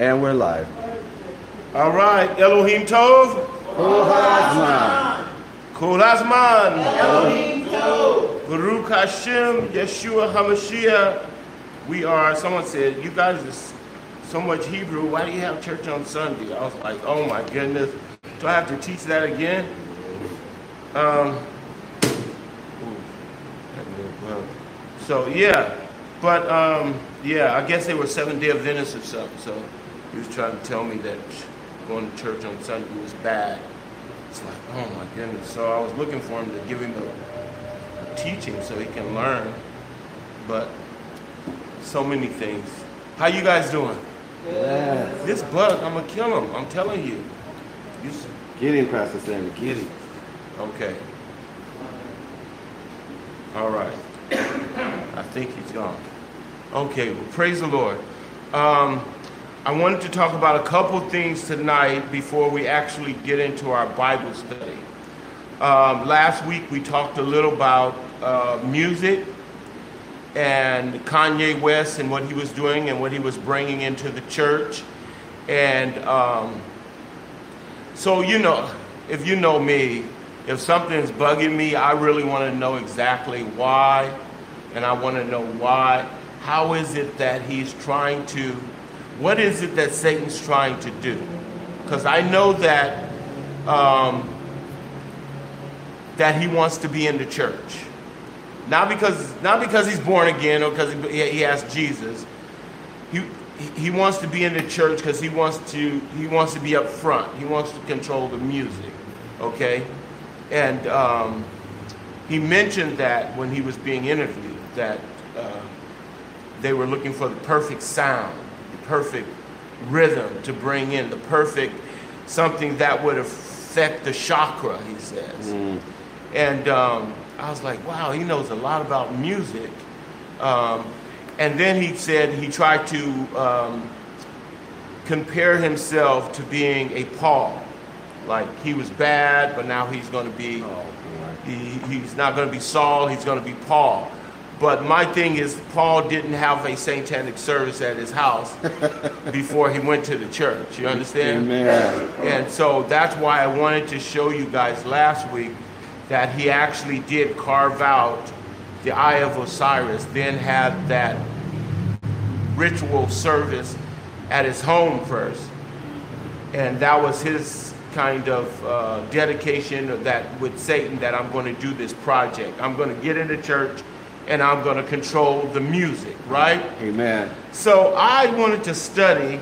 And we're live. All right, Elohim Tov. Kol Hazman. Kol Hazman. Elohim Tov. Baruch Hashem, Yeshua HaMashiach. We are, someone said, you guys are so much Hebrew, why do you have church on Sunday? I was like, oh my goodness. Do I have to teach that again? So yeah, but yeah, I guess they were Seventh-day Adventists or something. So he was trying to tell me that going to church on Sunday was bad. It's like, oh my goodness. So I was looking for him to give him a teaching so he can learn. But so many things. How you guys doing? Yeah. This bug, I'm gonna kill him. I'm telling you. Get him, Pastor Sammy. Get him. Okay. All right. I think he's gone. Okay, well, praise the Lord. I wanted to talk about a couple things tonight before we actually get into our Bible study. Last week we talked a little about music and Kanye West and what he was doing and what he was bringing into the church. And so, you know, if you know me, if something's bugging me, I really want to know exactly why. And I want to know why. How is it that he's trying to, what is it that Satan's trying to do? Because I know that that he wants to be in the church. Not because he's born again or because he has Jesus. He wants to be in the church because he wants to be up front. He wants to control the music. Okay? And he mentioned that when he was being interviewed, that they were looking for the perfect sound, the perfect rhythm to bring in, the perfect something that would affect the chakra, he says. And I was like, wow, he knows a lot about music. And then he said he tried to compare himself to being a Paul. Like he was bad, but now he's going to be, he's not going to be Saul, he's going to be Paul. But my thing is, Paul didn't have a satanic service at his house before he went to the church. You understand? Amen. And so that's why I wanted to show you guys last week that he actually did carve out the Eye of Osiris, then had that ritual service at his home first. And that was his kind of dedication that with Satan, that I'm going to do this project. I'm going to get into church and I'm going to control the music, right? Amen. So I wanted to study,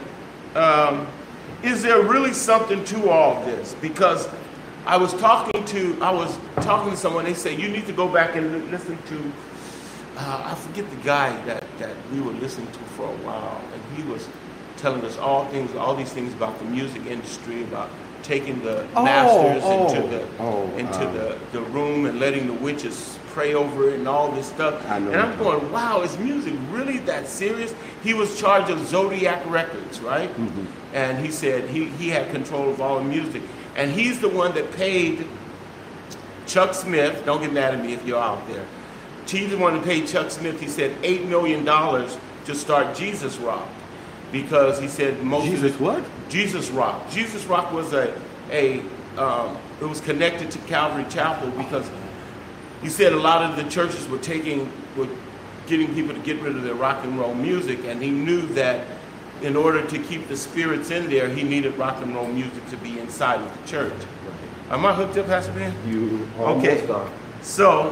is there really something to all this? Because I was talking to someone, they say, you need to go back and listen to, I forget the guy that we were listening to for a while, and he was telling us all these things about the music industry, about taking the masters into the room and letting the witches pray over it and all this stuff. And I'm going, wow, is music really that serious? He was charged of Zodiac Records, right? Mm-hmm. And he said he had control of all the music. And he's the one that paid Chuck Smith, don't get mad at me if you're out there, he's the one that paid Chuck Smith, he said, $8 million to start Jesus Rock. Because he said most Jesus of what? Jesus Rock. Jesus Rock was it was connected to Calvary Chapel because he said a lot of the churches were getting people to get rid of their rock and roll music, and he knew that in order to keep the spirits in there, he needed rock and roll music to be inside of the church. Am I hooked up, Pastor Ben? You okay. Are. So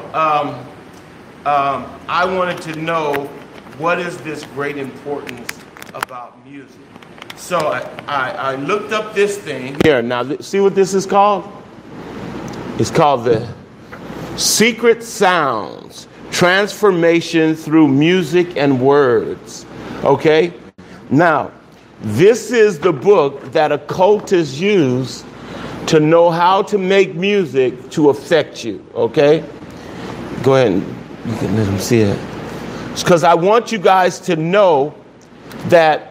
I wanted to know what is this great importance about music. So I looked up this thing here. Now, see what this is called? It's called the Secret Sounds, Transformation Through Music and Words. Okay? Now, this is the book that occultists use to know how to make music to affect you. Okay? Go ahead and you can let them see it. Because I want you guys to know that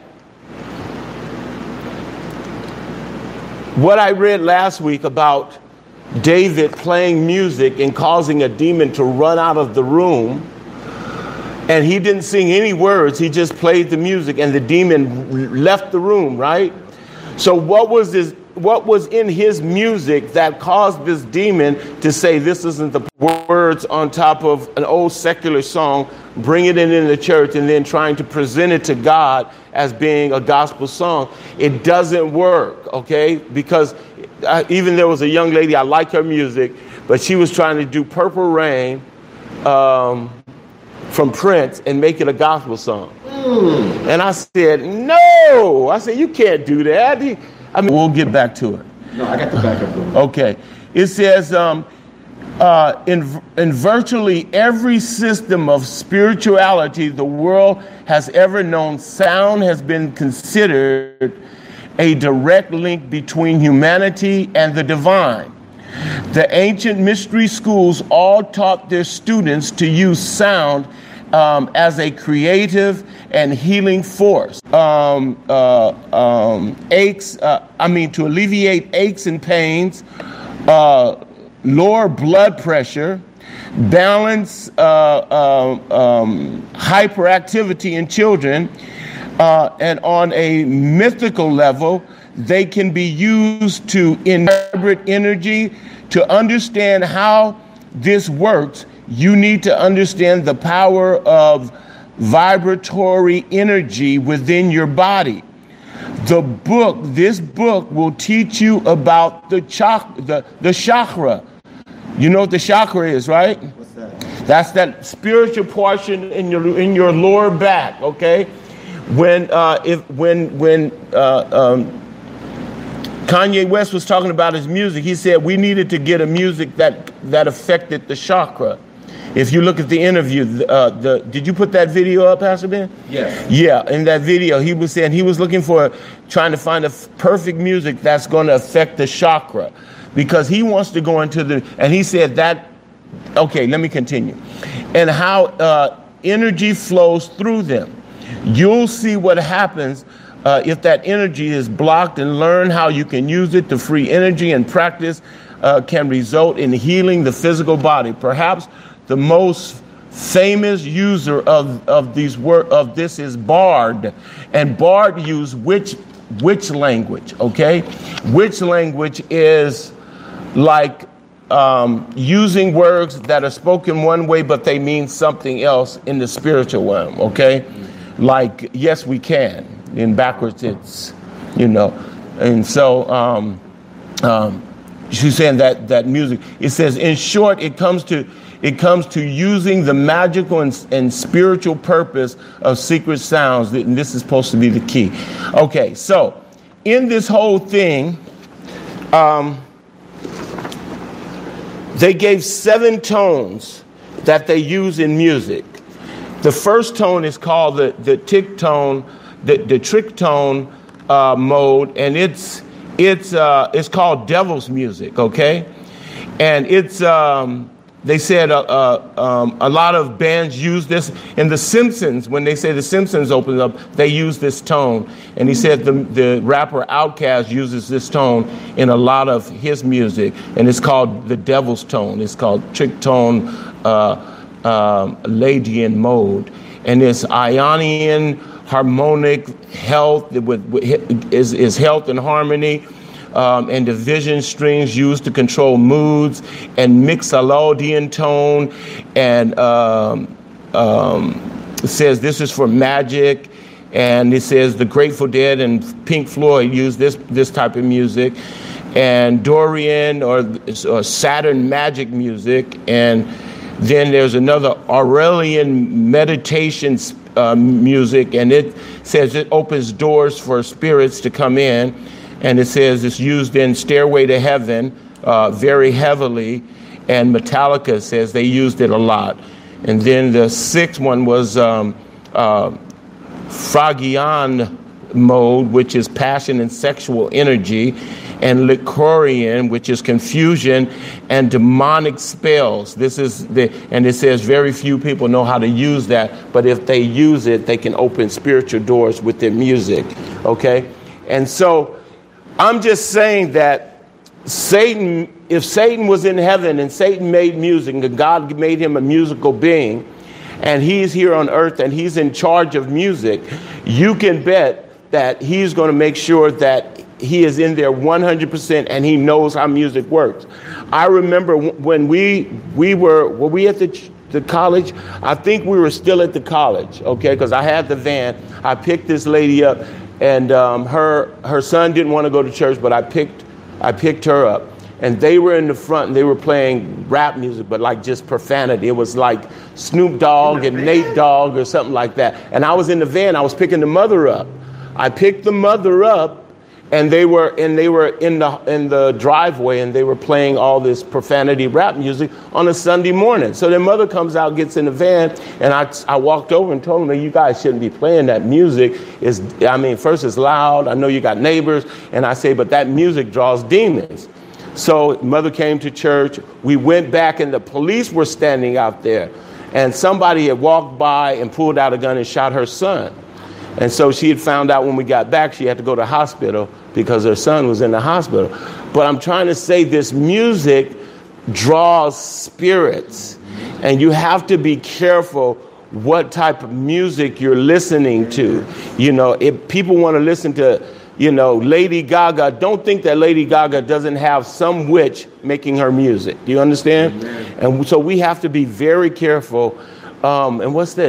what I read last week about David playing music and causing a demon to run out of the room And he didn't sing any words. He just played the music, and the demon left the room, right? So what was in his music that caused this demon to say this isn't the words on top of an old secular song, bringing it in the church, and then trying to present it to God as being a gospel song? It doesn't work, okay? Because even there was a young lady, I like her music, but she was trying to do Purple Rain from Prince and make it a gospel song. And I said, no. I said, you can't do that. I mean, we'll get back to it. No, I got the backup. Okay. It says, in virtually every system of spirituality the world has ever known, sound has been considered a direct link between humanity and the divine. The ancient mystery schools all taught their students to use sound as a creative and healing force. To alleviate aches and pains, lower blood pressure, balance hyperactivity in children, and on a mythical level, they can be used to interpret energy. To understand how this works, you need to understand the power of vibratory energy within your body. This book will teach you about the chakra. You know what the chakra is, right? What's that? That's that spiritual portion in your lower back. Okay, when Kanye West was talking about his music, he said we needed to get a music that affected the chakra. If you look at the interview, did you put that video up, Pastor Ben? Yes. Yeah, in that video, he was saying he was trying to find a perfect music that's going to affect the chakra, because he wants to go into and he said that, okay, let me continue. And how energy flows through them. You'll see what happens if that energy is blocked, and learn how you can use it to free energy, and practice can result in healing the physical body. Perhaps the most famous user of this is Bard, and Bard used which language? Okay, which language is like using words that are spoken one way, but they mean something else in the spiritual realm. Okay, like yes, we can. In backwards, it's, and so she's saying that music. It says, in short, it comes to using the magical and spiritual purpose of secret sounds. And this is supposed to be the key. Okay, so in this whole thing, they gave 7 tones that they use in music. The first tone is called the tick tone. The trick tone mode, and it's called devil's music, okay? And it's they said a lot of bands use this. In The Simpsons, when they say The Simpsons opens up, they use this tone. And he said the rapper Outkast uses this tone in a lot of his music, and it's called the devil's tone. It's called trick tone Leidian mode, and it's Ionian harmonic health is health and harmony, and division strings used to control moods, and mixolydian tone, and it says this is for magic, and it says the Grateful Dead and Pink Floyd use this type of music, and Dorian or Saturn magic music, and then there's another Aurelian meditation music, and it says it opens doors for spirits to come in, and it says it's used in Stairway to Heaven very heavily, and Metallica says they used it a lot. And then the 6th one was Phrygian mode, which is passion and sexual energy, and Lycorian, which is confusion and demonic spells. And it says very few people know how to use that, but if they use it, they can open spiritual doors with their music, okay? And so I'm just saying that if Satan was in heaven and Satan made music and God made him a musical being, and he's here on earth and he's in charge of music, you can bet that he's going to make sure that he is in there 100% and he knows how music works. I remember when we were at the college? I think we were still at the college, okay, because I had the van. I picked this lady up, and her son didn't want to go to church, but I picked her up. And they were in the front, and they were playing rap music, but like just profanity. It was like Snoop Dogg and Nate Dogg or something like that. And I was in the van. I was picking the mother up. I picked the mother up, and they were in the driveway, and they were playing all this profanity rap music on a Sunday morning. So their mother comes out, gets in the van, and I walked over and told them, you guys shouldn't be playing that music. First it's loud. I know you got neighbors, and I say, but that music draws demons. So mother came to church. We went back, and the police were standing out there, and somebody had walked by and pulled out a gun and shot her son. And so she had found out when we got back, she had to go to the hospital because her son was in the hospital. But I'm trying to say this music draws spirits, and you have to be careful what type of music you're listening to. You know, if people want to listen to, Lady Gaga, don't think that Lady Gaga doesn't have some witch making her music. Do you understand? Amen. And so we have to be very careful. And what's that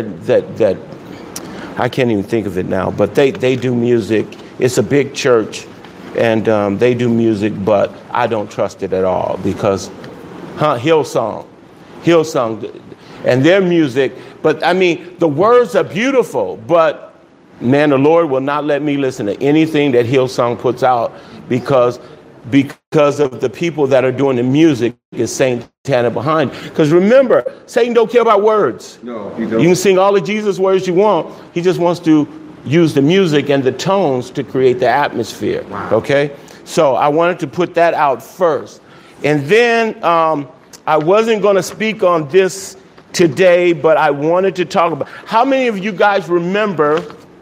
I can't even think of it now, but they do music. It's a big church, and they do music, but I don't trust it at all because, Hillsong, and their music. But the words are beautiful, but man, the Lord will not let me listen to anything that Hillsong puts out because of the people that are doing the music is Satan behind. Because remember, Satan don't care about words. No, he don't. You can sing all the Jesus words you want. He just wants to use the music and the tones to create the atmosphere. Wow. Okay? So I wanted to put that out first. And then I wasn't going to speak on this today, but I wanted to talk about, how many of you guys remember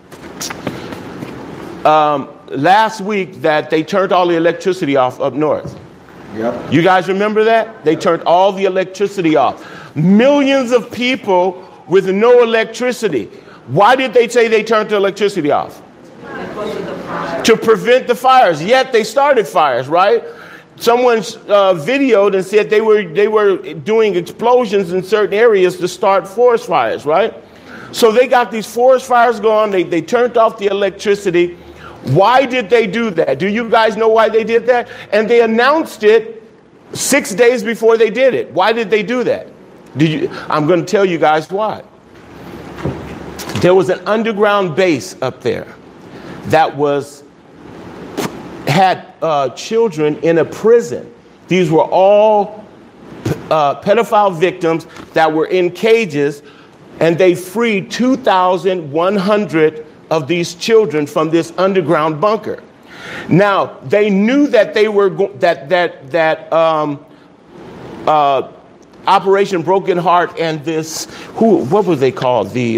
last week that they turned all the electricity off up north? Yep. You guys remember that? They turned all the electricity off. Millions of people with no electricity. Why did they say they turned the electricity off? To prevent the fires. Yet they started fires, right? Someone videoed and said they were doing explosions in certain areas to start forest fires, right? So they got these forest fires going. They turned off the electricity. Why did they do that? Do you guys know why they did that? And they announced it 6 days before they did it. Why did they do that? I'm going to tell you guys why. There was an underground base up there that had children in a prison. These were all pedophile victims that were in cages, and they freed 2,100 of these children from this underground bunker. Now, they knew that they were Operation Broken Heart and this, what were they called? The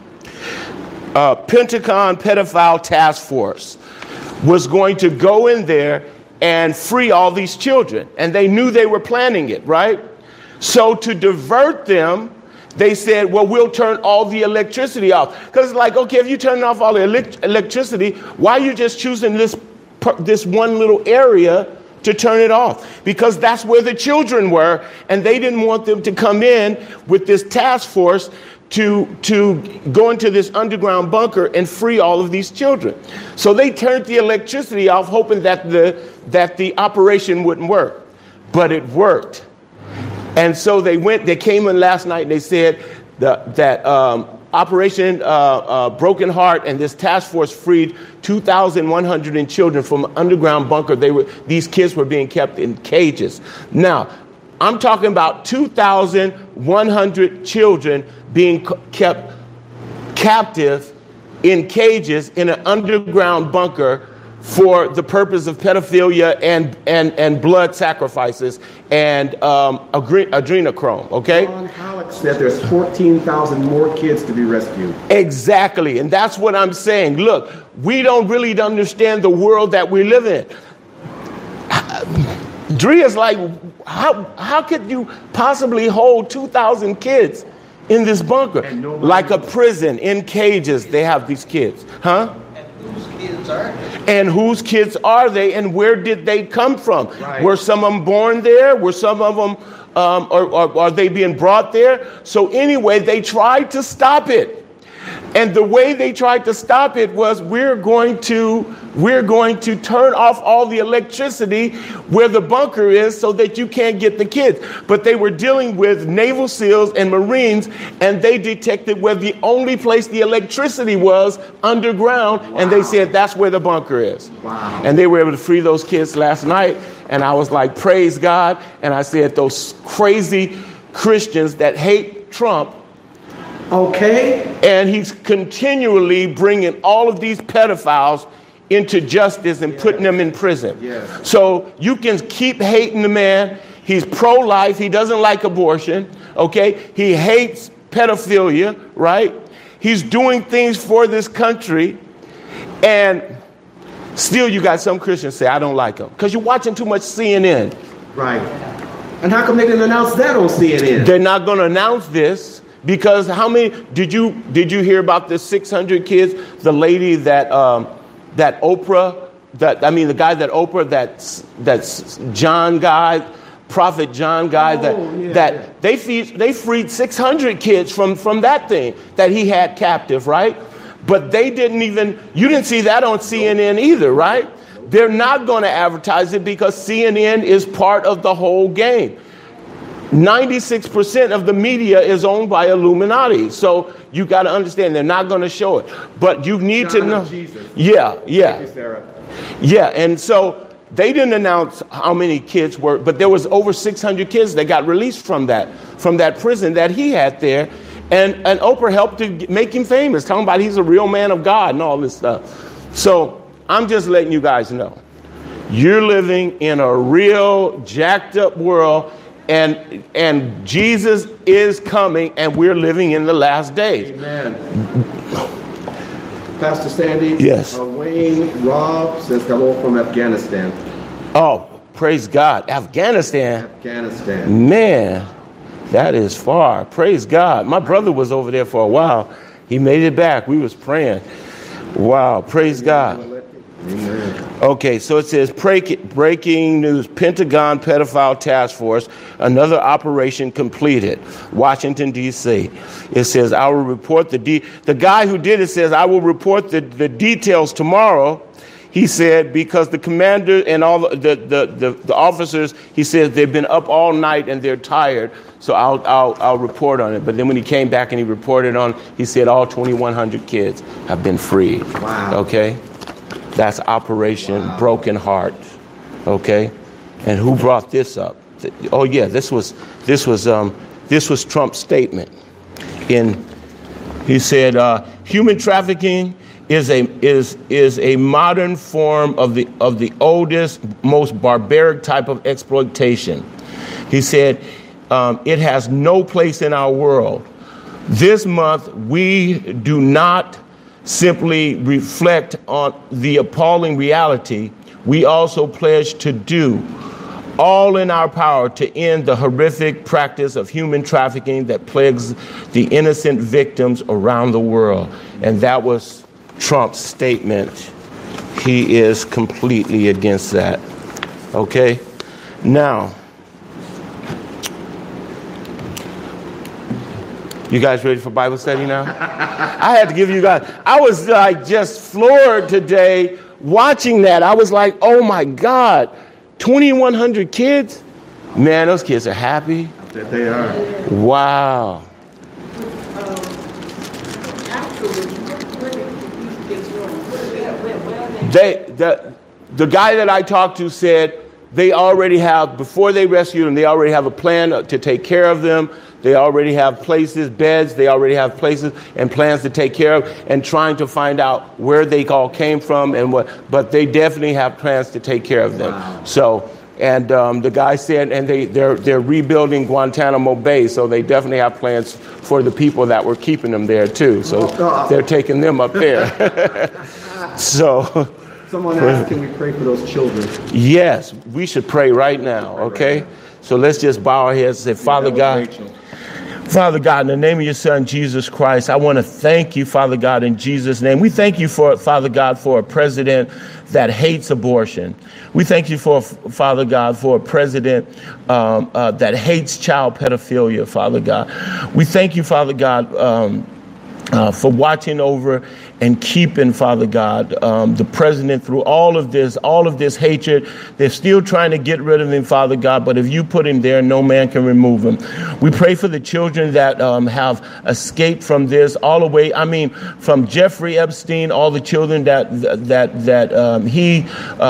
Pentagon Pedophile Task Force was going to go in there and free all these children. And they knew they were planning it, right? So to divert them, they said, well, we'll turn all the electricity off. Because it's like, okay, if you turn off all the electricity, why are you just choosing this one little area to turn it off? Because that's where the children were, and they didn't want them to come in with this task force to go into this underground bunker and free all of these children. So they turned the electricity off, hoping that the operation wouldn't work. But it worked. And so they came in last night and they said that Operation Broken Heart and this task force freed 2,100 children from an underground bunker. These kids were being kept in cages. Now, I'm talking about 2,100 children being kept captive in cages in an underground bunker for the purpose of pedophilia and blood sacrifices and adrenochrome, okay? John Halleck said there's 14,000 more kids to be rescued. Exactly, and that's what I'm saying. Look, we don't really understand the world that we live in. Drea's like, how could you possibly hold 2,000 kids in this bunker. And nobody Like a knows. prison, in cages, they have these kids. Huh? And whose kids are they? And whose kids are they, and where did they come from? Right. Were some of them born there? Were some of them, or are they being brought there? So anyway, they tried to stop it. And the way they tried to stop it was, we're going to turn off all the electricity where the bunker is so that you can't get the kids. But they were dealing with Naval SEALs and Marines, and they detected where the only place the electricity was underground. Wow. And they said that's where the bunker is. Wow. And they were able to free those kids last night. And I was like, praise God. And I said, those crazy Christians that hate Trump, Okay. and he's continually bringing all of these pedophiles into justice and putting them in prison. Yes. So you can keep hating the man. He's pro-life. He doesn't like abortion. Okay. He hates pedophilia, right? He's doing things for this country. And still you got some Christians say, I don't like him. Because you're watching too much CNN. Right. And how come they didn't announce that on CNN? They're not going to announce this. Because how many did you hear about the 600 kids? The lady that Oprah, the guy that Oprah, that's John guy, Prophet John guy, they freed 600 kids from that thing that he had captive, right? But you didn't see that on CNN either, right? They're not going to advertise it because CNN is part of the whole game. 96% of the media is owned by Illuminati. So you got to understand they're not going to show it. But you need to know. Jesus. Yeah. Thank you, Sarah. Yeah. And so they didn't announce how many kids were, but there was over 600 kids that got released from that prison that he had there. And Oprah helped to make him famous, talking about he's a real man of God and all this stuff. So I'm just letting you guys know, you're living in a real jacked up world. And Jesus is coming, and we're living in the last days. Amen. Pastor Sandy. Yes. Wayne Robb says hello from Afghanistan. Oh, praise God. Afghanistan. Man, that is far. Praise God. My brother was over there for a while. He made it back. We was praying. Wow. Praise God. Amen. Okay, so it says breaking news, Pentagon pedophile task force, another operation completed, Washington, D.C. It says, I will report the guy who did it says, I will report the details tomorrow. He said, because the commander and all the officers, he says they've been up all night and they're tired. So I'll report on it. But then when he came back and he reported on, he said all 2,100 kids have been freed. Wow. Okay. That's Operation Broken Heart, okay? And who brought this up? Oh yeah, this was Trump's statement. He said, human trafficking is a modern form of the oldest, most barbaric type of exploitation. He said, it has no place in our world. This month we do not simply reflect on the appalling reality. We also pledge to do all in our power to end the horrific practice of human trafficking that plagues the innocent victims around the world. And that was Trump's statement. He is completely against that. Okay? Now, you guys ready for Bible study now? I had to give you guys, I was like just floored today watching that. I was like, oh my God, 2,100 kids? Man, those kids are happy. That they are. Wow. The guy that I talked to said they already have, before they rescue them, they already have a plan to take care of them. They already have places, beds, they already have places and plans to take care of, and trying to find out where they all came from and what, but they definitely have plans to take care of them. Wow. So, and the guy said, and they're rebuilding Guantanamo Bay, so they definitely have plans for the people that were keeping them there too. So they're taking them up there. So. Someone asked, can we pray for those children? Yes, we should pray right now, okay? So let's just bow our heads and say, Father God, Father God, in the name of your son, Jesus Christ, I want to thank you, Father God, in Jesus' name. We thank you for, Father God, for a president that hates abortion. We thank you for, Father God, for a president that hates child pedophilia, Father God. We thank you, Father God, for watching over and keeping, Father God, the president through all of this hatred. They're still trying to get rid of him, Father God, but if you put him there, no man can remove him. We pray for the children that have escaped from this all the way. I mean, from Jeffrey Epstein, all the children that he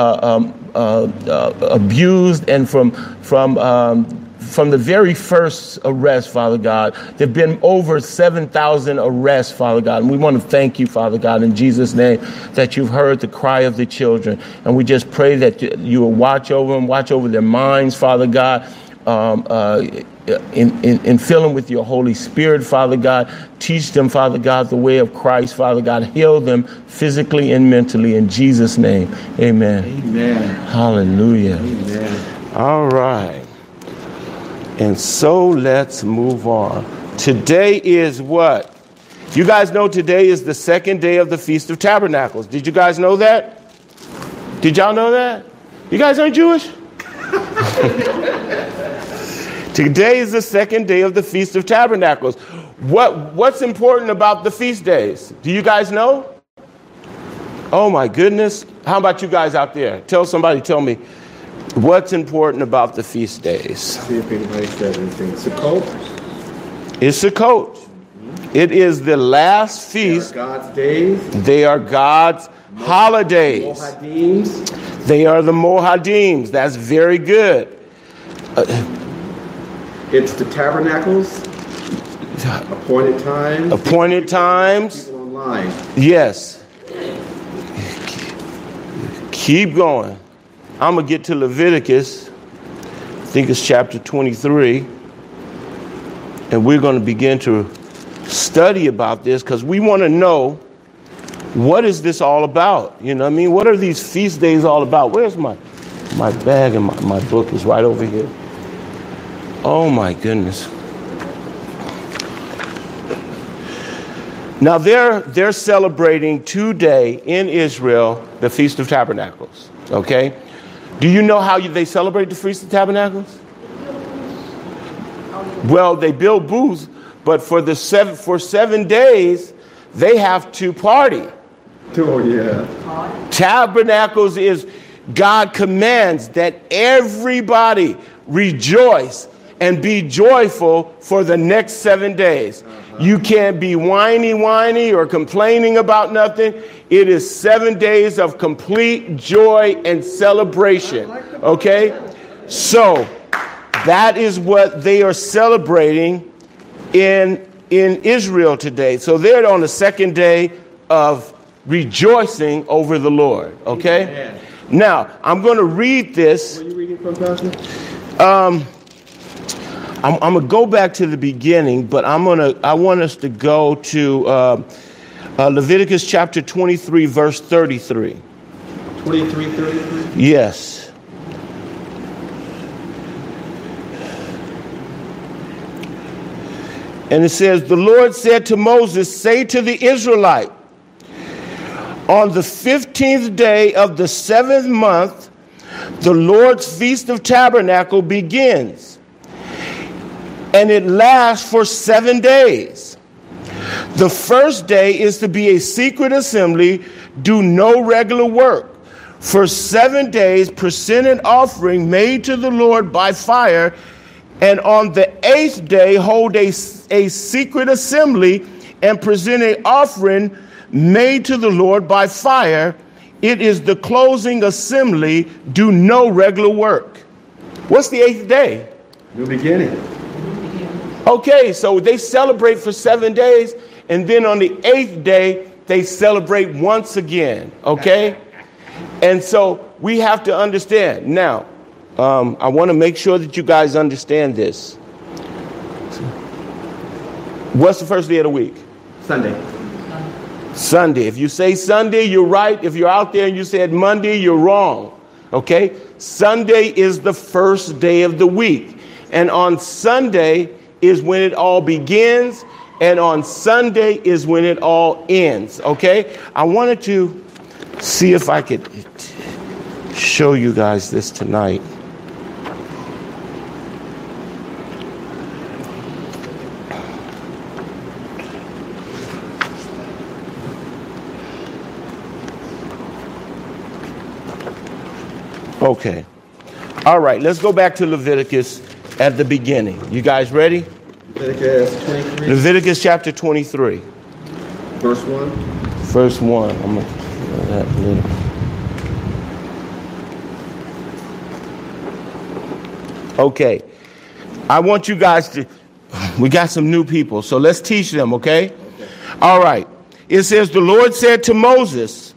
abused, and from the very first arrest, Father God. There have been over 7,000 arrests, Father God. And we want to thank you, Father God, in Jesus' name, that you've heard the cry of the children. And we just pray that you will watch over them, watch over their minds, Father God, in fill them with your Holy Spirit, Father God. Teach them, Father God, the way of Christ, Father God. Heal them physically and mentally. In Jesus' name, amen. Amen. Hallelujah. Amen. All right. And so let's move on. Today is what? You guys know today is the second day of the Feast of Tabernacles. Did you guys know that? Did y'all know that? You guys aren't Jewish? Today is the second day of the Feast of Tabernacles. What's important about the feast days? Do you guys know? Oh my goodness. How about you guys out there? Tell me. What's important about the feast days? See if anybody says anything. Sukkot. It's Sukkot. It is the last feast. They are God's days. They are God's holidays. Mohadim. They are the Mohadim. That's very good. It's the tabernacles. Appointed times. Appointed times. People online. Yes. Keep going. I'm going to get to Leviticus. I think it's chapter 23. And we're going to begin to study about this because we want to know, what is this all about? You know what I mean? What are these feast days all about? Where's my bag? And my book is right over here. Oh, my goodness. Now, they're celebrating today in Israel the Feast of Tabernacles. Okay? Do you know how they celebrate the Feast of Tabernacles? Well, they build booths, but for 7 days, they have to party. Oh, yeah. Tabernacles is, God commands that everybody rejoice and be joyful for the next 7 days. You can't be whiny or complaining about nothing. It is 7 days of complete joy and celebration. Okay? So that is what they are celebrating in Israel today. So they're on the second day of rejoicing over the Lord. Okay? Amen. Now, I'm going to read this. Where are you reading from, Pastor? I'm going to go back to the beginning, but I want us to go to Leviticus chapter 23, verse 33. 23:33? Yes. And it says, the Lord said to Moses, say to the Israelite, on the 15th day of the 7th month, the Lord's Feast of Tabernacle begins. And it lasts for 7 days. The first day is to be a secret assembly, do no regular work. For 7 days, present an offering made to the Lord by fire. And on the 8th day, hold a secret assembly and present an offering made to the Lord by fire. It is the closing assembly, do no regular work. What's the 8th day? New beginning. Okay, so they celebrate for 7 days, and then on the 8th day, they celebrate once again, okay? And so we have to understand. Now, I want to make sure that you guys understand this. What's the first day of the week? Sunday. Sunday. If you say Sunday, you're right. If you're out there and you said Monday, you're wrong, okay? Sunday is the first day of the week. And on Sunday is when it all begins, and on Sunday is when it all ends, okay? I wanted to see if I could show you guys this tonight. Okay. All right, let's go back to Leviticus at the beginning. You guys ready? Leviticus 23, Leviticus chapter 23. verse 1. Verse 1. I'm going to that little. Okay. I want you guys to, we got some new people, so let's teach them, okay? All right. It says, the Lord said to Moses,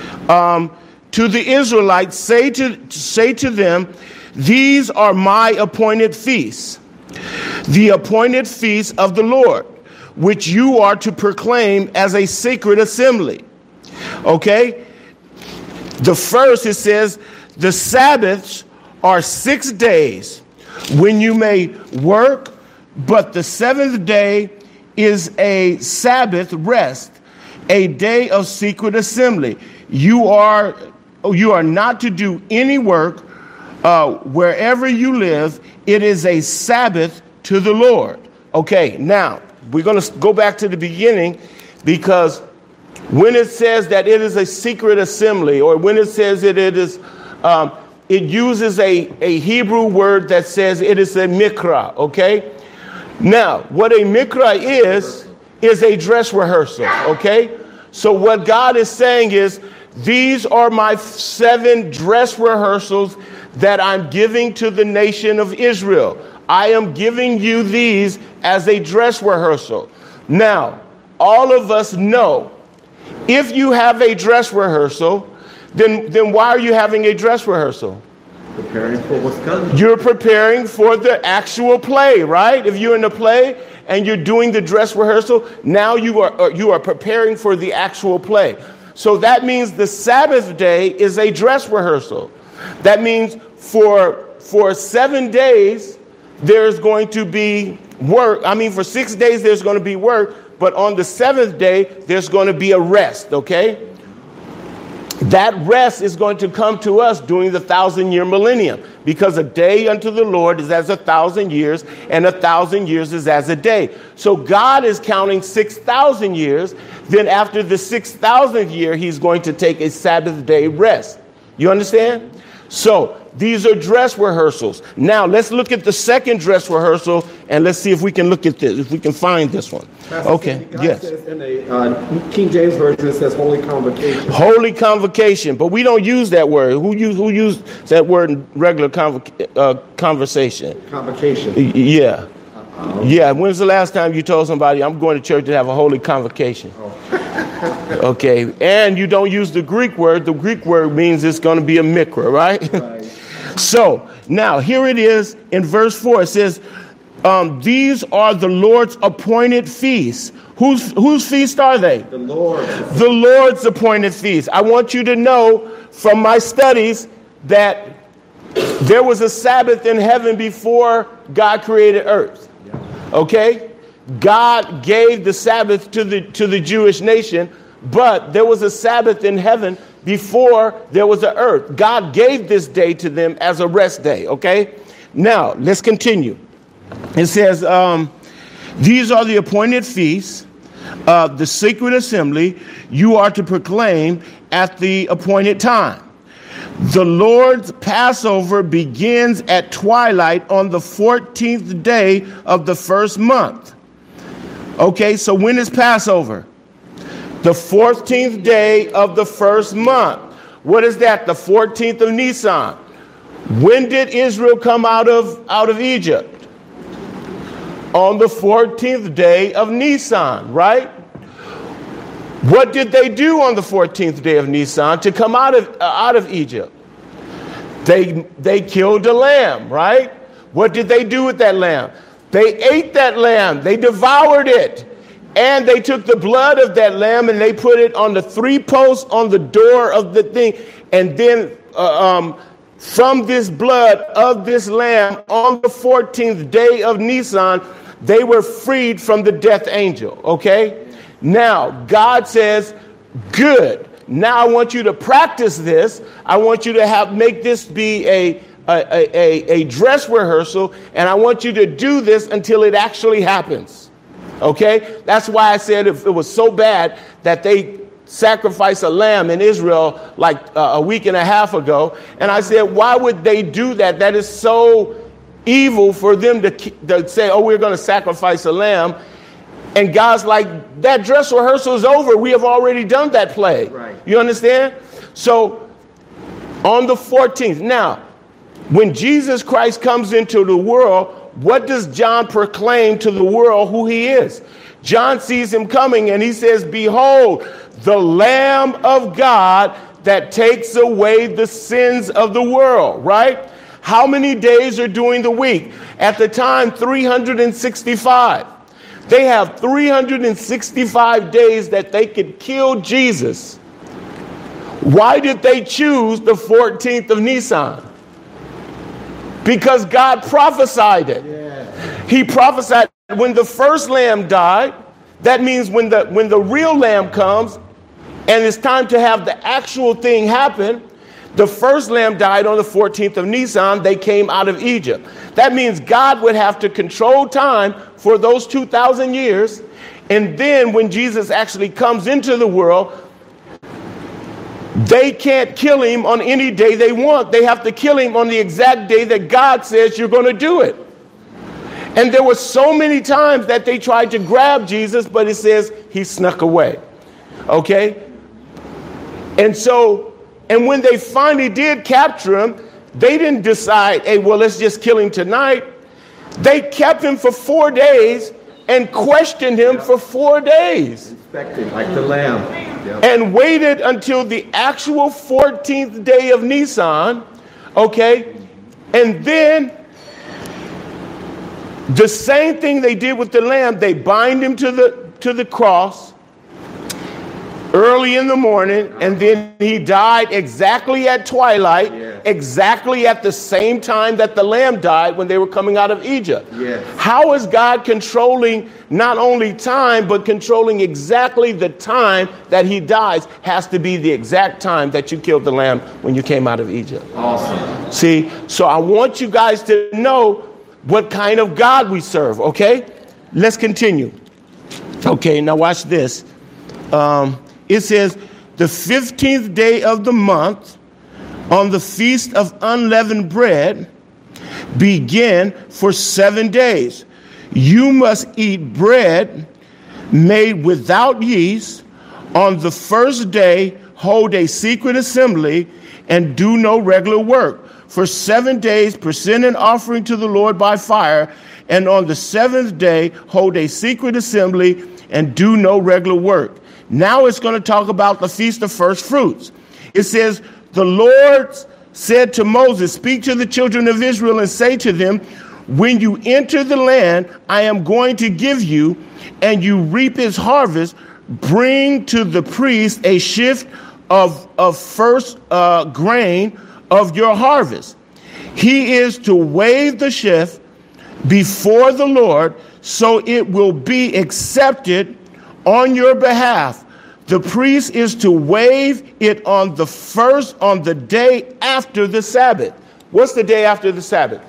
to the Israelites, say to them, these are my appointed feasts, the appointed feasts of the Lord, which you are to proclaim as a sacred assembly. Okay? The first, it says, the Sabbaths are 6 days when you may work, but the seventh day is a Sabbath rest, a day of secret assembly. You are not to do any work wherever you live. It is a Sabbath to the Lord. Okay, now we're going to go back to the beginning, because when it says that it is a secret assembly, or when it says that it is, it uses a Hebrew word that says it is a mikra. Okay, now what a mikra is a dress rehearsal. Okay, so what God is saying is, these are my 7 dress rehearsals that I'm giving to the nation of Israel. I am giving you these as a dress rehearsal. Now, all of us know, if you have a dress rehearsal, then why are you having a dress rehearsal? Preparing for what's coming. You're preparing for the actual play, right? If you're in the play and you're doing the dress rehearsal, now you are preparing for the actual play. So that means the Sabbath day is a dress rehearsal. That means for 7 days, there's going to be work. I mean, for 6 days, there's going to be work. But on the 7th day, there's going to be a rest, okay? That rest is going to come to us during the 1,000-year millennium, because a day unto the Lord is as 1,000 years, and 1,000 years is as a day. So God is counting 6,000 years. Then after the 6,000th year, he's going to take a Sabbath day rest. You understand? So these are dress rehearsals. Now let's look at the second dress rehearsal, and let's see if we can look at this, if we can find this one. Okay, yes. In the King James Version, it says holy convocation. Holy convocation, but we don't use that word. Who used that word in regular conversation? Convocation. Yeah. Yeah, when's the last time you told somebody, I'm going to church to have a holy convocation? Okay, and you don't use the Greek word. The Greek word means it's going to be a mikra, right? So, now, here it is in verse 4. It says, these are the Lord's appointed feasts. Whose feasts are they? The Lord. The Lord's appointed feasts. I want you to know from my studies that there was a Sabbath in heaven before God created earth. Okay? God gave the Sabbath to the Jewish nation, but there was a Sabbath in heaven before there was an earth. God gave this day to them as a rest day, okay? Now, let's continue. It says, these are the appointed feasts of the sacred assembly you are to proclaim at the appointed time. The Lord's Passover begins at twilight on the 14th day of the first month. Okay, so when is Passover? The 14th day of the first month. What is that? The 14th of Nisan. When did Israel come out of Egypt? On the 14th day of Nisan, right? What did they do on the 14th day of Nisan to come out of Egypt? They killed a lamb, right? What did they do with that lamb? They ate that lamb. They devoured it. And they took the blood of that lamb and they put it on the 3 posts on the door of the thing. And then from this blood of this lamb on the 14th day of Nisan, they were freed from the death angel. Okay. Now God says, good. Now I want you to practice this. I want you to make this be a dress rehearsal, and I want you to do this until it actually happens. Okay? That's why I said if it was so bad that they sacrificed a lamb in Israel like a week and a half ago, and I said, why would they do that? That is so evil for them to say, oh, we're going to sacrifice a lamb. And God's like, that dress rehearsal is over. We have already done that play. Right. You understand? So on the 14th, now, when Jesus Christ comes into the world, what does John proclaim to the world who he is? John sees him coming and he says, behold, the Lamb of God that takes away the sins of the world, right? How many days are during the week? At the time, 365. They have 365 days that they could kill Jesus. Why did they choose the 14th of Nisan? Because God prophesied it. Yeah. He prophesied when the first lamb died. That means when the real lamb comes and it's time to have the actual thing happen, the first lamb died on the 14th of Nisan. They came out of Egypt. That means God would have to control time for those 2,000 years. And then when Jesus actually comes into the world, they can't kill him on any day they want. They have to kill him on the exact day that God says you're going to do it. And there were so many times that they tried to grab Jesus, but it says he snuck away. Okay? And when they finally did capture him, they didn't decide, hey, well, let's just kill him tonight. They kept him for 4 days and questioned him for 4 days. Inspected like the lamb. Yep. And waited until the actual 14th day of Nisan. Okay? And then the same thing they did with the lamb, they bind him to the cross early in the morning, and then he died exactly at twilight, exactly at the same time that the lamb died when they were coming out of Egypt. Yes. How is God controlling not only time, but controlling exactly the time that he dies has to be the exact time that you killed the lamb when you came out of Egypt. Awesome. See, so I want you guys to know what kind of God we serve, okay? Let's continue. Okay, now watch this. It says, the 15th day of the month, on the feast of unleavened bread, begin for 7 days. You must eat bread made without yeast. On the first day, hold a secret assembly and do no regular work. For 7 days, present an offering to the Lord by fire. And on the 7th day, hold a secret assembly and do no regular work. Now it's going to talk about the Feast of First Fruits. It says, the Lord said to Moses, speak to the children of Israel and say to them, when you enter the land I am going to give you, and you reap its harvest, bring to the priest a shift of first grain of your harvest. He is to wave the shift before the Lord, so it will be accepted on your behalf. The priest is to wave it on the day after the Sabbath. What's the day after the Sabbath?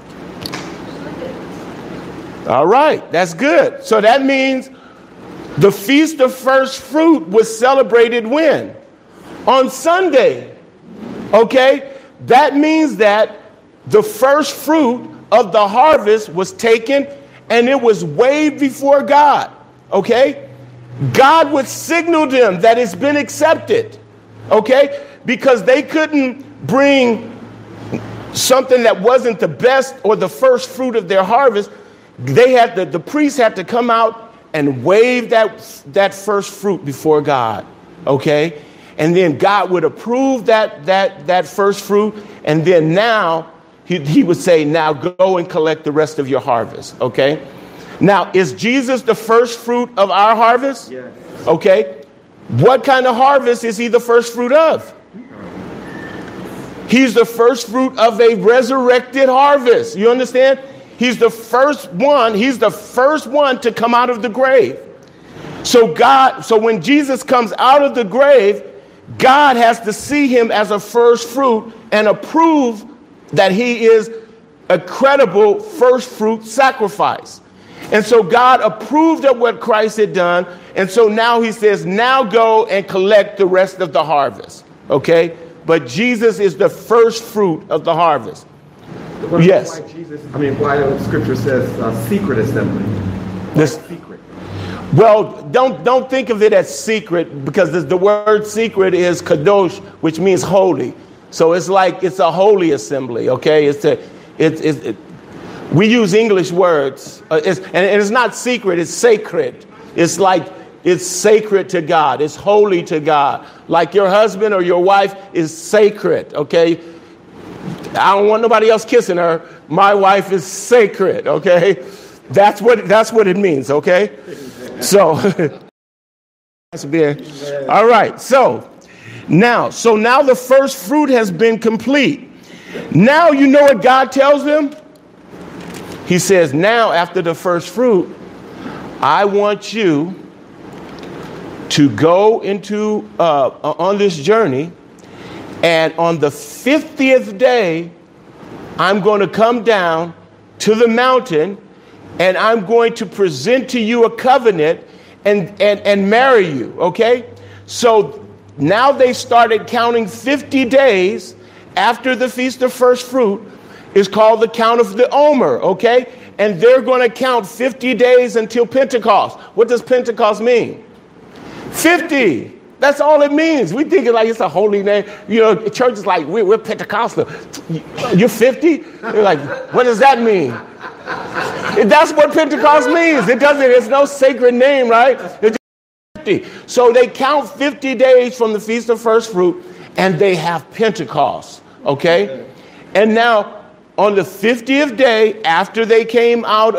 All right, that's good. So that means the Feast of First Fruit was celebrated when? On Sunday. Okay? That means that the first fruit of the harvest was taken and it was waved before God. Okay? God would signal them that it's been accepted, okay? Because they couldn't bring something that wasn't the best or the first fruit of their harvest. The priest had to come out and wave that first fruit before God, okay? And then God would approve that first fruit, and then now he would say, now go and collect the rest of your harvest, okay? Now, is Jesus the first fruit of our harvest? Yes. Okay. What kind of harvest is he the first fruit of? He's the first fruit of a resurrected harvest. You understand? He's the first one. He's the first one to come out of the grave. So when Jesus comes out of the grave, God has to see him as a first fruit and approve that he is a credible first fruit sacrifice. And so God approved of what Christ had done. And so now he says, now go and collect the rest of the harvest. Okay? But Jesus is the first fruit of the harvest. Yes. Why the scripture says secret assembly. This Secret. Well, don't think of it as secret, because the word secret is kadosh, which means holy. So it's like it's a holy assembly, okay? We use English words, and it's not secret, it's sacred. It's like it's sacred to God. It's holy to God. Like your husband or your wife is sacred, okay? I don't want nobody else kissing her. My wife is sacred, okay? That's what it means, okay? So, all right. So now the first fruit has been complete. Now you know what God tells them? He says, now after the first fruit, I want you to go into on this journey, and on the 50th day, I'm going to come down to the mountain, and I'm going to present to you a covenant and marry you, okay? So now they started counting 50 days after the Feast of First Fruit. Is called the count of the Omer, okay? And they're going to count 50 days until Pentecost. What does Pentecost mean? 50. That's all it means. We think it's a holy name. You know, church is like, we're Pentecostal. You're 50? You're like, what does that mean? That's what Pentecost means. It's no sacred name, right? It's 50. So they count 50 days from the Feast of First Fruit, and they have Pentecost, okay? And now, on the 50th day after they came out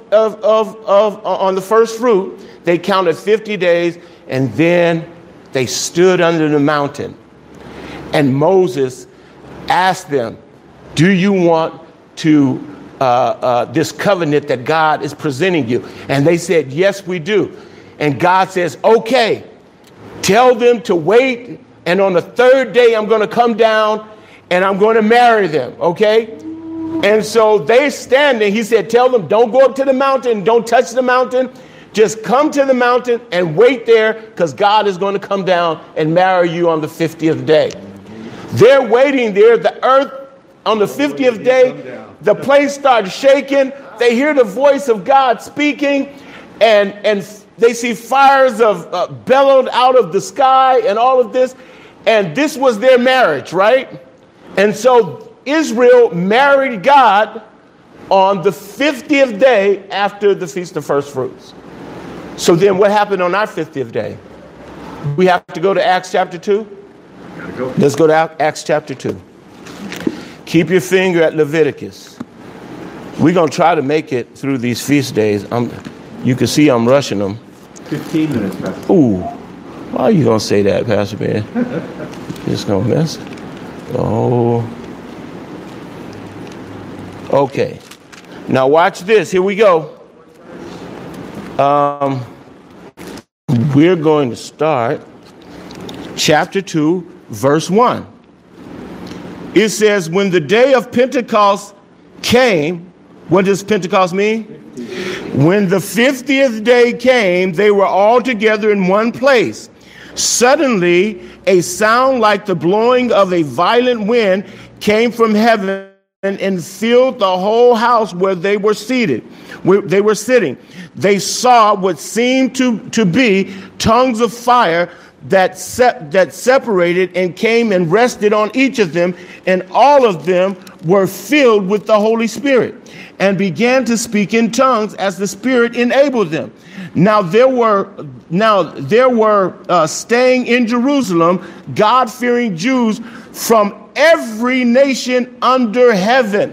on the first fruit, they counted 50 days, and then they stood under the mountain. And Moses asked them, do you want to this covenant that God is presenting you? And they said, yes, we do. And God says, okay, tell them to wait, and on the third day I'm going to come down and I'm going to marry them, okay? And so they standing, he said, tell them, don't go up to the mountain, don't touch the mountain. Just come to the mountain and wait there, because God is going to come down and marry you on the 50th day. They're waiting there. The earth on the 50th day, the place starts shaking. They hear the voice of God speaking, and they see fires of bellowed out of the sky and all of this. And this was their marriage, right? And so Israel married God on the 50th day after the Feast of First Fruits. So then what happened on our 50th day? We have to go to Acts chapter 2. Let's go to Acts chapter 2. Keep your finger at Leviticus. We're going to try to make it through these feast days. You can see I'm rushing them. 15 minutes, Pastor. Ooh, why are you going to say that, Pastor Ben? Just going to mess. Oh. Okay. Now watch this. Here we go. We're going to start chapter 2, verse 1. It says, when the day of Pentecost came, what does Pentecost mean? When the 50th day came, they were all together in one place. Suddenly, a sound like the blowing of a violent wind came from heaven and filled the whole house where they were seated. Where they were sitting. They saw what seemed to be tongues of fire that separated and came and rested on each of them, and all of them were filled with the Holy Spirit and began to speak in tongues as the Spirit enabled them. Now there were staying in Jerusalem God-fearing Jews from every nation under heaven.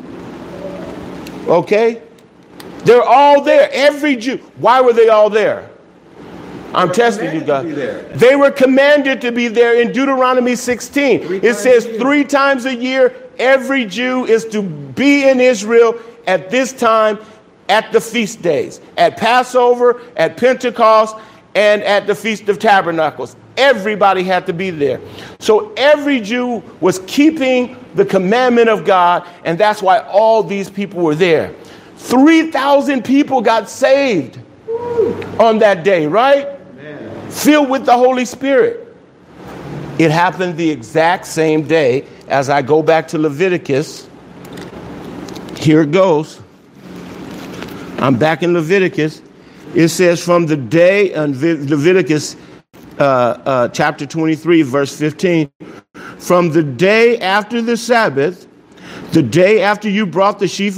Okay? They're all there. Every Jew. Why were they all there? I'm testing you guys. They were commanded to be there in Deuteronomy 16. It says 3 times a year, every Jew is to be in Israel at this time at the feast days, at Passover, at Pentecost, and at the Feast of Tabernacles. Everybody had to be there. So every Jew was keeping the commandment of God, and that's why all these people were there. 3,000 people got saved on that day, right? Amen. Filled with the Holy Spirit. It happened the exact same day. As I go back to Leviticus, here it goes. I'm back in Leviticus. It says from the day, Leviticus chapter 23, verse 15, from the day after the Sabbath, the day after you brought the sheaf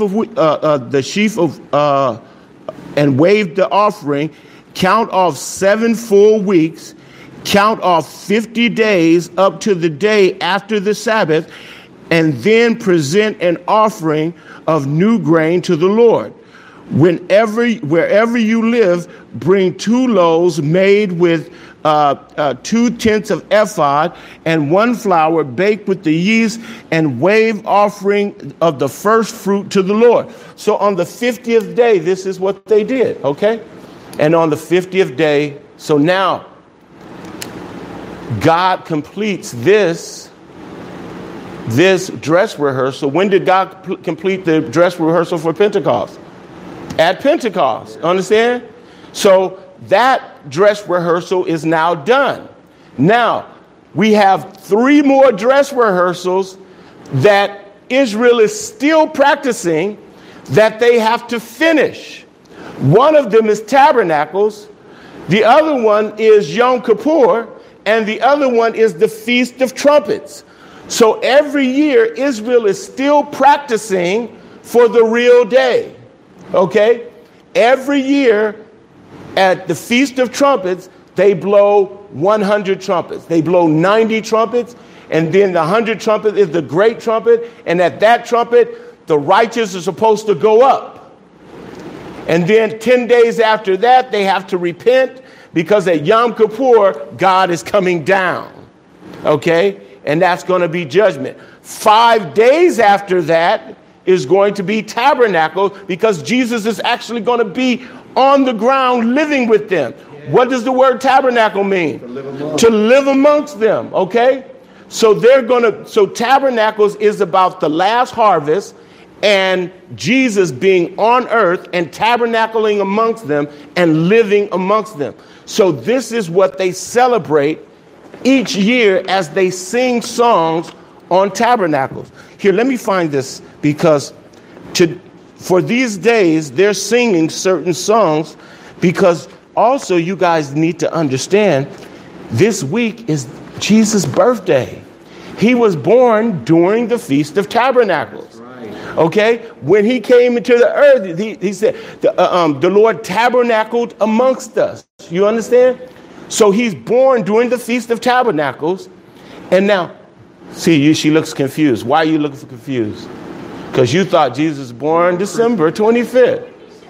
and waved the offering, count off 7 full weeks, count off 50 days up to the day after the Sabbath, and then present an offering of new grain to the Lord. Wherever you live, bring 2 loaves made with 2/10 of ephod and 1 flour baked with the yeast, and wave offering of the first fruit to the Lord. So on the 50th day, this is what they did, okay? And on the 50th day, so now God completes this dress rehearsal. When did God complete the dress rehearsal for Pentecost? At Pentecost, understand? So that dress rehearsal is now done. Now, we have 3 more dress rehearsals that Israel is still practicing that they have to finish. One of them is Tabernacles. The other one is Yom Kippur. And the other one is the Feast of Trumpets. So every year, Israel is still practicing for the real day. Okay? Every year at the Feast of Trumpets, they blow 100 trumpets. They blow 90 trumpets, and then the 100 trumpet is the great trumpet, and at that trumpet, the righteous are supposed to go up. And then 10 days after that, they have to repent, because at Yom Kippur, God is coming down. Okay? And that's going to be judgment. 5 days after that is going to be tabernacle, because Jesus is actually going to be on the ground living with them. Yeah. What does the word tabernacle mean? To live amongst them. Okay? So so tabernacles is about the last harvest and Jesus being on earth and tabernacling amongst them and living amongst them. So this is what they celebrate each year as they sing songs on tabernacles. Here, let me find this, because for these days, they're singing certain songs, because also you guys need to understand this week is Jesus' birthday. He was born during the Feast of Tabernacles. Okay? When he came into the earth, he said, the Lord tabernacled amongst us. You understand? So he's born during the Feast of Tabernacles. And now, she looks confused. Why are you looking confused? Because you thought Jesus was born December 25th.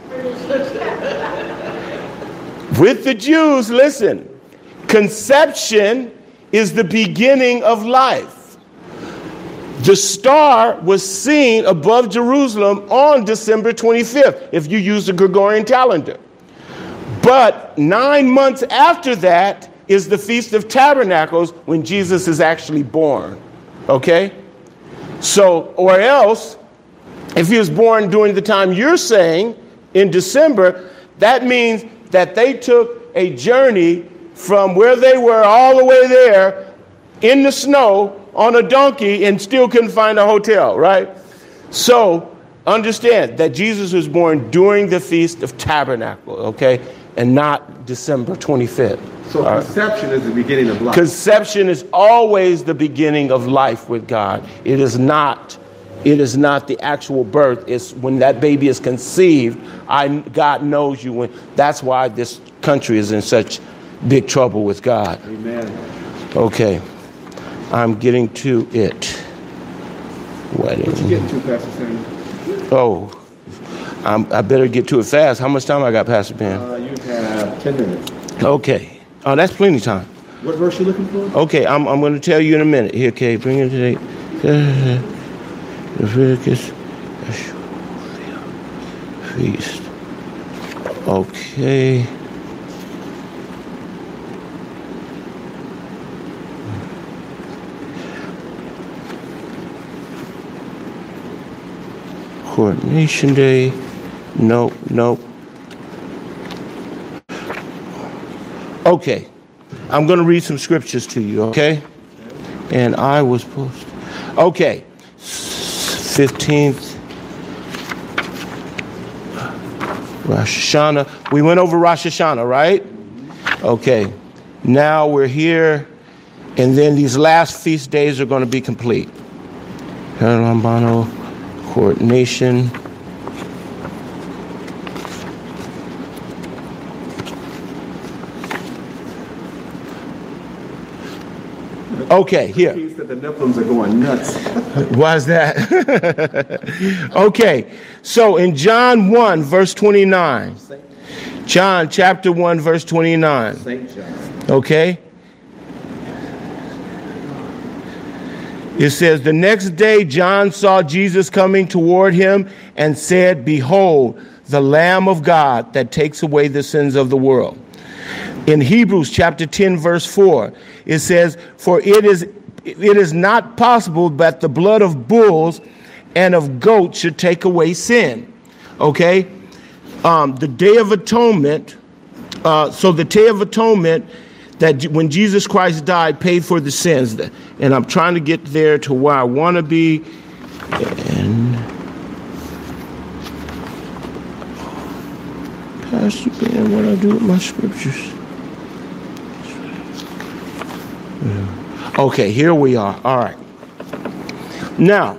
With the Jews, listen, conception is the beginning of life. The star was seen above Jerusalem on December 25th, if you use the Gregorian calendar. But 9 months after that is the Feast of Tabernacles, when Jesus is actually born. Okay? So, or else, if he was born during the time you're saying, in December, that means that they took a journey from where they were all the way there in the snow on a donkey and still couldn't find a hotel, right? So understand that Jesus was born during the Feast of Tabernacle, okay, and not December 25th. So conception is the beginning of life. Conception is always the beginning of life with God. It is not the actual birth. It's when that baby is conceived. God knows you when. That's why this country is in such big trouble with God. Amen. Okay. I'm getting to it. Wedding. What you getting to, Pastor Sam? Oh, I better get to it fast. How much time I got, Pastor Ben? You have 10 minutes. Okay. Oh, that's plenty of time. What verse you looking for? Okay, I'm going to tell you in a minute. Here, okay, bring it today. Leviticus. feast. Okay. Coronation Day. Nope. Okay. I'm going to read some scriptures to you, okay? And I was supposed to. Okay. 15th. Rosh Hashanah. We went over Rosh Hashanah, right? Okay. Now we're here, and then these last feast days are going to be complete. Lambano, Coronation. Okay, here. That the Nephilims are going nuts. Why is that? Okay, so in John 1, verse 29. John chapter 1, verse 29. St. John. Okay. It says, the next day John saw Jesus coming toward him and said, behold, the Lamb of God that takes away the sins of the world. In Hebrews chapter 10, verse 4, it says, for it is not possible that the blood of bulls and of goats should take away sin. Okay? The Day of Atonement, so the Day of Atonement, that when Jesus Christ died, paid for the sins. And I'm trying to get there to where I want to be. And Pastor Ben, what I do with my scriptures? Okay, here we are. All right. Now,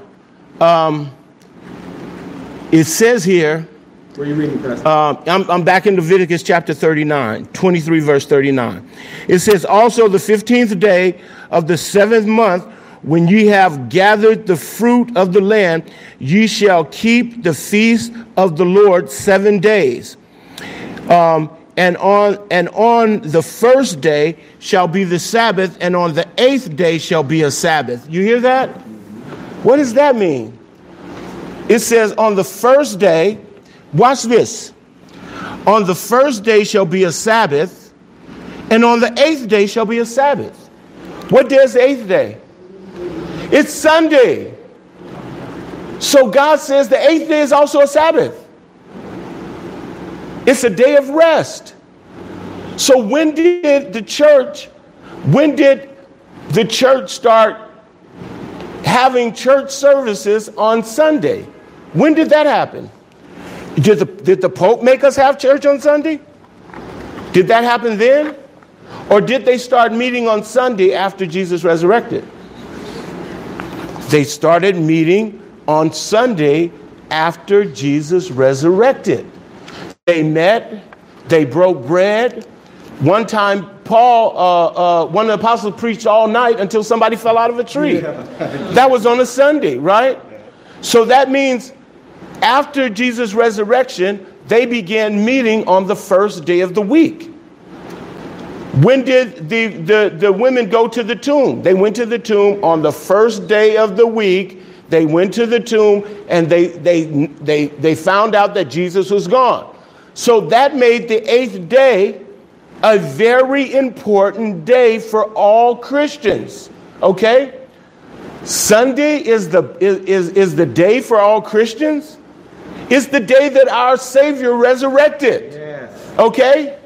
it says here, Where are you reading, Pastor? I'm back in Leviticus chapter 39, 23 verse 39. It says, also the 15th day of the 7th month, when ye have gathered the fruit of the land, ye shall keep the feast of the Lord 7 days. And on the first day shall be the Sabbath, and on the 8th day shall be a Sabbath. You hear that? What does that mean? It says on the first day, watch this. On the first day shall be a Sabbath, and on the 8th day shall be a Sabbath. What day is the 8th day? It's Sunday. So God says the 8th day is also a Sabbath. It's a day of rest. So when did the church start having church services on Sunday? When did that happen? Did the Pope make us have church on Sunday? Did that happen then? Or did they start meeting on Sunday after Jesus resurrected? They started meeting on Sunday after Jesus resurrected. They met, they broke bread. One time, Paul, one of the apostles, preached all night until somebody fell out of a tree. That was on a Sunday, right? So that means after Jesus' resurrection, they began meeting on the first day of the week. When did the women go to the tomb? They went to the tomb on the first day of the week. They went to the tomb and they found out that Jesus was gone. So that made the 8th day a very important day for all Christians. Okay? Sunday is the day for all Christians. It's the day that our Savior resurrected. Yes. Okay?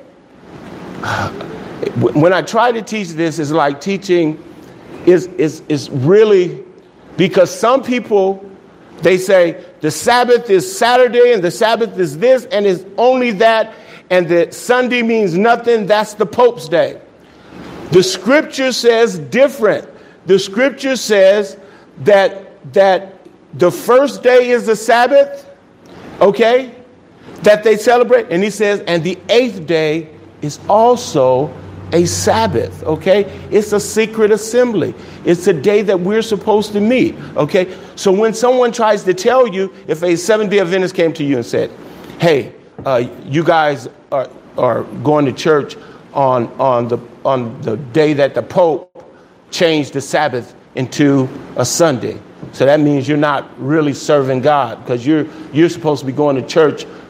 When I try to teach this, it's like teaching is really, because some people, they say the Sabbath is Saturday and the Sabbath is this and it's only that, and that Sunday means nothing. That's the Pope's day. The scripture says different. The scripture says that the first day is the Sabbath, okay, that they celebrate. And he says, and the 8th day is also a Sabbath, okay? It's a secret assembly. It's a day that we're supposed to meet, okay? So when someone tries to tell you, if a Seventh-day Adventist came to you and said, hey, you guys are going to church on the day that the Pope changed the Sabbath into a Sunday. So that means you're not really serving God, because you're supposed to be going to church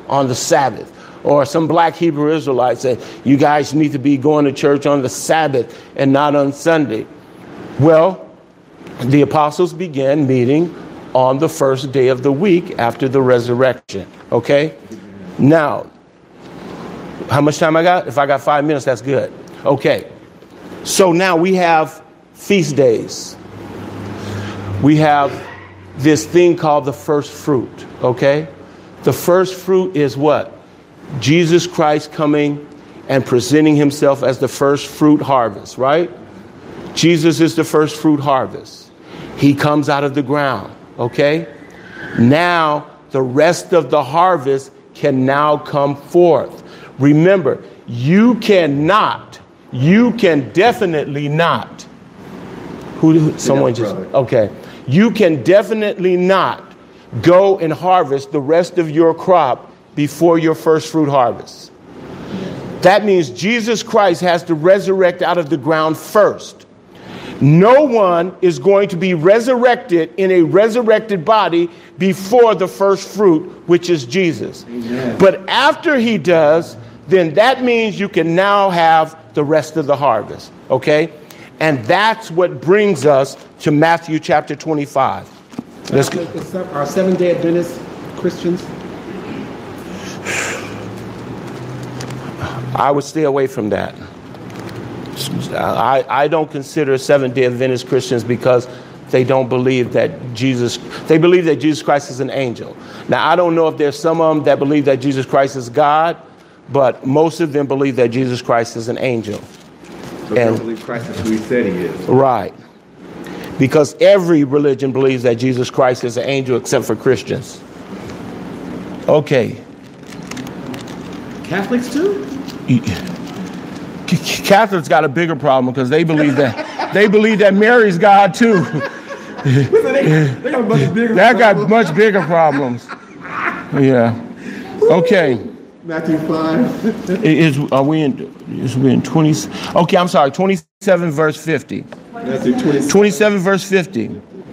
on the Sabbath. Or some black Hebrew Israelites say, you guys need to be going to church on the Sabbath and not on Sunday. Well, the apostles began meeting on the first day of the week after the resurrection. Okay? Now, how much time I got? If I got 5 minutes, that's good. Okay. So now we have feast days. We have this thing called the first fruit. Okay? The first fruit is what? Jesus Christ coming and presenting himself as the first fruit harvest, right? Jesus is the first fruit harvest. He comes out of the ground, okay? Now, the rest of the harvest can now come forth. Remember, you can definitely not. Someone just, okay. You can definitely not go and harvest the rest of your crop before your first fruit harvest. That means Jesus Christ has to resurrect out of the ground first. No one is going to be resurrected in a resurrected body before the first fruit, which is Jesus. Amen. But after he does, then that means you can now have the rest of the harvest. Okay? And that's what brings us to Matthew chapter 25. Are Seventh-day Adventist Christians? I would stay away from that. I don't consider Seventh-day Adventist Christians because they don't believe that they believe that Jesus Christ is an angel. Now, I don't know if there's some of them that believe that Jesus Christ is God, but most of them believe that Jesus Christ is an angel. So they don't believe Christ is who he said he is. Right. Because every religion believes that Jesus Christ is an angel except for Christians. Okay. Catholics too? Catholics got a bigger problem because they believe that Mary's God too. That got much bigger problems. Yeah. Okay. Matthew 5. Are we in 20? Okay, I'm sorry. 27 verse 50. Matthew 27 verse 50.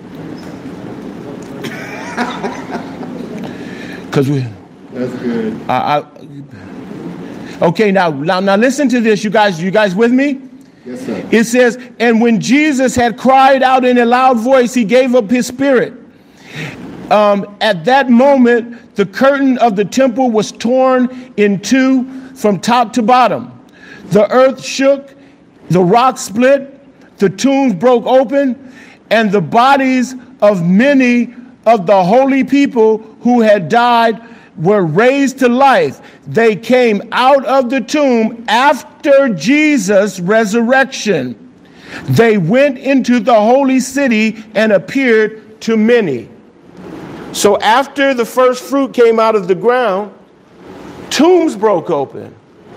Because that's good. Okay, now listen to this, you guys with me? Yes, sir. It says, and when Jesus had cried out in a loud voice, he gave up his spirit. At that moment, the curtain of the temple was torn in two from top to bottom. The earth shook, the rocks split, the tombs broke open, and the bodies of many of the holy people who had died were raised to life. They came out of the tomb after Jesus' resurrection. They went into the holy city and appeared to many. So after the first fruit came out of the ground, tombs broke open.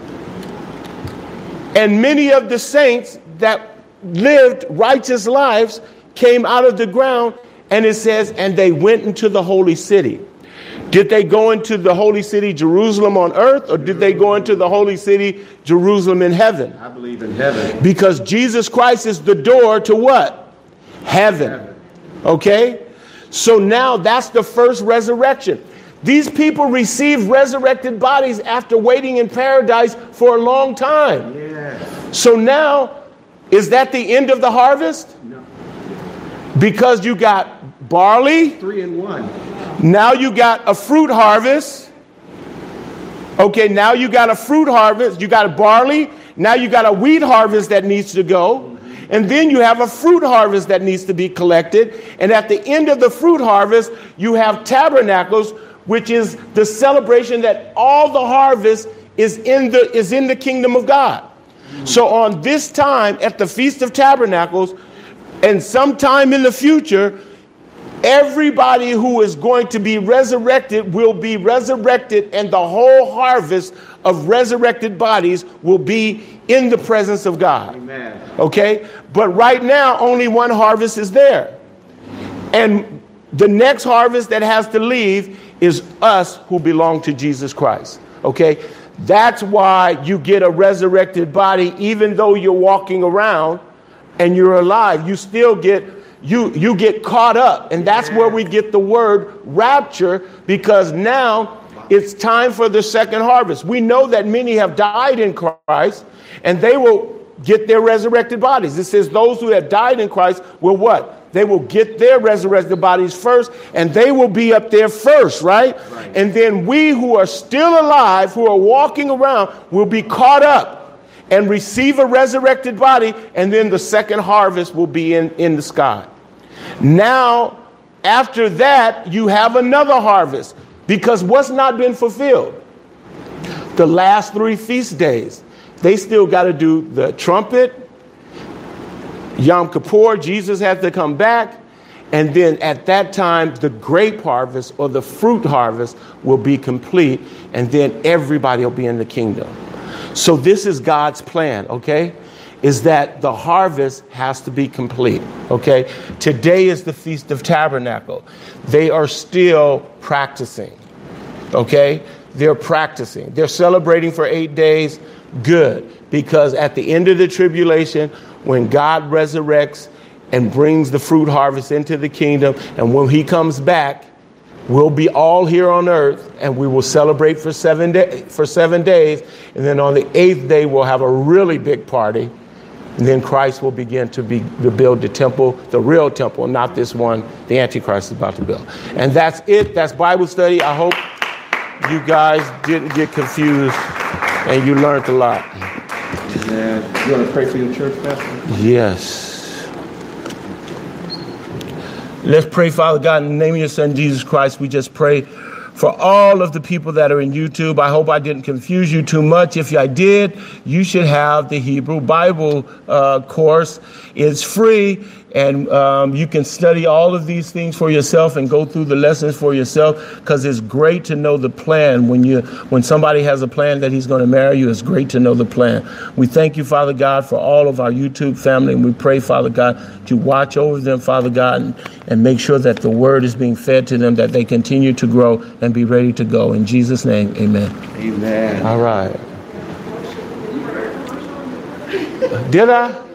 And many of the saints that lived righteous lives came out of the ground, and it says, and they went into the holy city. Did they go into the holy city, Jerusalem on earth, or did they go into the holy city, Jerusalem in heaven? I believe in heaven. Because Jesus Christ is the door to what? Heaven. Okay? So now that's the first resurrection. These people received resurrected bodies after waiting in paradise for a long time. Yes. So now, is that the end of the harvest? No. Because you got barley. 3 and 1. Now you got a fruit harvest. Okay, now you got a fruit harvest. You got a barley. Now you got a wheat harvest that needs to go. And then you have a fruit harvest that needs to be collected. And at the end of the fruit harvest, you have tabernacles, which is the celebration that all the harvest is in the kingdom of God. So on this time, at the Feast of Tabernacles, and sometime in the future, everybody who is going to be resurrected will be resurrected, and the whole harvest of resurrected bodies will be in the presence of God. Amen. Okay? But right now, only one harvest is there. And the next harvest that has to leave is us who belong to Jesus Christ. Okay? That's why you get a resurrected body, even though you're walking around and you're alive. You still get you get caught up, and that's where we get the word rapture, because now it's time for the second harvest. We know that many have died in Christ, and they will get their resurrected bodies. It says those who have died in Christ will what? They will get their resurrected bodies first, and they will be up there first, right? And then we who are still alive, who are walking around, will be caught up and receive a resurrected body, and then the second harvest will be in the sky. Now, after that, you have another harvest, because what's not been fulfilled? The last 3 feast days. They still got to do the trumpet, Yom Kippur, Jesus had to come back. And then at that time, the grape harvest or the fruit harvest will be complete. And then everybody will be in the kingdom. So this is God's plan, okay? Is that the harvest has to be complete, okay? Today is the Feast of Tabernacle. They are still practicing, okay? They're practicing. They're celebrating for 8 days. Good. Because at the end of the tribulation, when God resurrects and brings the fruit harvest into the kingdom, and when he comes back, we'll be all here on earth, and we will celebrate for 7 days. And then on the 8th day, we'll have a really big party. And then Christ will begin to build the temple, the real temple, not this one the Antichrist is about to build. And that's it. That's Bible study. I hope you guys didn't get confused and you learned a lot. Amen. You want to pray for your church, Pastor? Yes. Let's pray, Father God, in the name of your Son, Jesus Christ. We just pray for all of the people that are in YouTube. I hope I didn't confuse you too much. If I did, you should have the Hebrew Bible course. It's free, and you can study all of these things for yourself and go through the lessons for yourself, because it's great to know the plan. When somebody has a plan that he's going to marry you, it's great to know the plan. We thank you, Father God, for all of our YouTube family, and we pray, Father God, to watch over them, Father God, and make sure that the word is being fed to them, that they continue to grow and be ready to go. In Jesus' name, amen. Amen. All right. Did I?